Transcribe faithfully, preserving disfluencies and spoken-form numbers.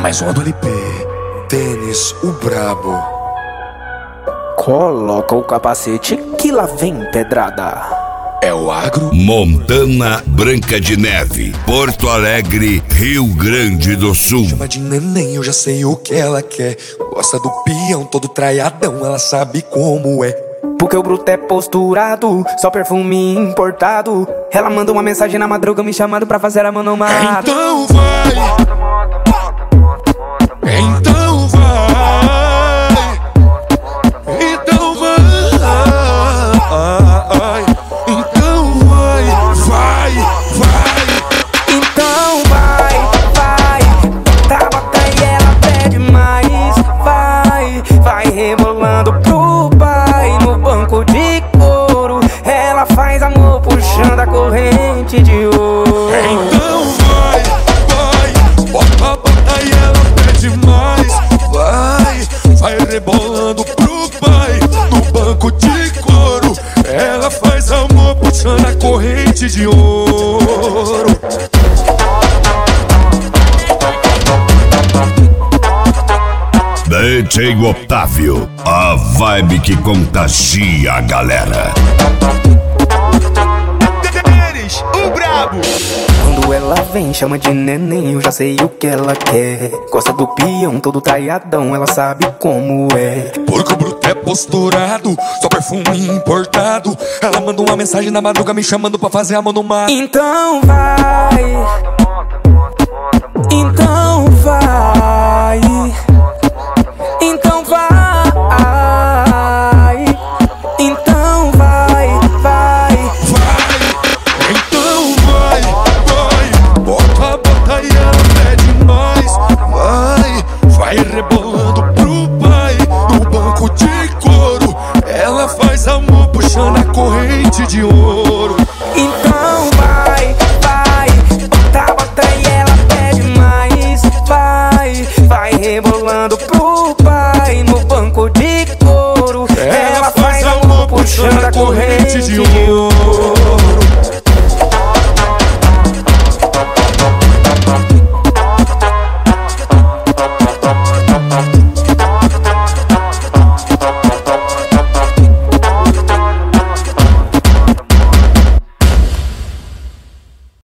mais uma do L P. Tênis, o brabo. Coloca o capacete que lá vem pedrada. É o agro. Montana, Branca de Neve, Porto Alegre, Rio Grande do Sul. Chama de neném, eu já sei o que ela quer. Gosta do peão, todo traiadão, ela sabe como é. Porque o bruto é posturado, só perfume importado. Ela manda uma mensagem na madruga me chamando pra fazer a manomada. Então vai, então vai, então vai, então vai, vai, vai. Então vai, vai, bota, bota e ela pede mais. Vai, vai rebolando pro pai no banco de couro. Ela faz amor puxando a corrente de ouro. Então vai, vai, bota, bota e ela pede mais. Vai, vai rebolando pro pai no banco de couro. Ela faz amor puxando a corrente de ouro. D J Otávio, a vibe que contagia a galera. Tênis, o brabo. Quando ela vem, chama de neném, eu já sei o que ela quer. Gosta do peão, todo traiadão, ela sabe como é. Porque o bruto é posturado, só perfume importado. Ela manda uma mensagem na madruga me chamando pra fazer amor no mar. Então vai, então vai, então vai, então vai, vai, Vai, então vai, vai, bota, bota e ela pede mais. Vai, vai rebolando pro pai no banco de couro. Ela faz amor puxando a corrente de ouro. então vai, vai, bota, bota e ela pede mais. Vai, vai rebolando pro pai no banco de couro. Ela faz amor puxando a corrente